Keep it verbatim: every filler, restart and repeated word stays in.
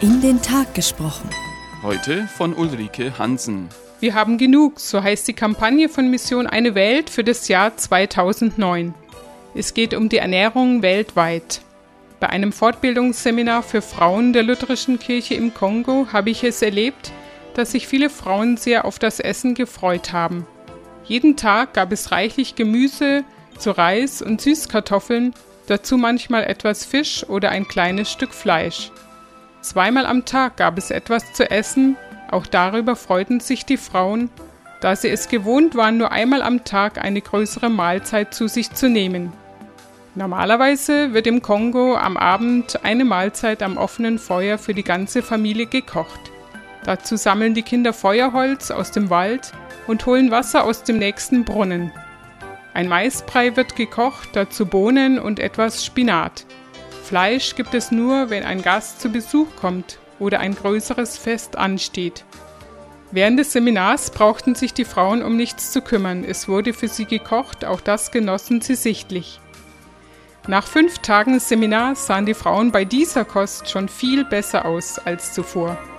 In den Tag gesprochen. Heute von Ulrike Hansen. Wir haben genug, so heißt die Kampagne von Mission Eine Welt für das Jahr zweitausendneun. Es geht um die Ernährung weltweit. Bei einem Fortbildungsseminar für Frauen der Lutherischen Kirche im Kongo habe ich es erlebt, dass sich viele Frauen sehr auf das Essen gefreut haben. Jeden Tag gab es reichlich Gemüse, zu Reis und Süßkartoffeln, dazu manchmal etwas Fisch oder ein kleines Stück Fleisch. Zweimal am Tag gab es etwas zu essen, auch darüber freuten sich die Frauen, da sie es gewohnt waren, nur einmal am Tag eine größere Mahlzeit zu sich zu nehmen. Normalerweise wird im Kongo am Abend eine Mahlzeit am offenen Feuer für die ganze Familie gekocht. Dazu sammeln die Kinder Feuerholz aus dem Wald und holen Wasser aus dem nächsten Brunnen. Ein Maisbrei wird gekocht, dazu Bohnen und etwas Spinat. Fleisch gibt es nur, wenn ein Gast zu Besuch kommt oder ein größeres Fest ansteht. Während des Seminars brauchten sich die Frauen um nichts zu kümmern. Es wurde für sie gekocht, auch das genossen sie sichtlich. Nach fünf Tagen Seminar sahen die Frauen bei dieser Kost schon viel besser aus als zuvor.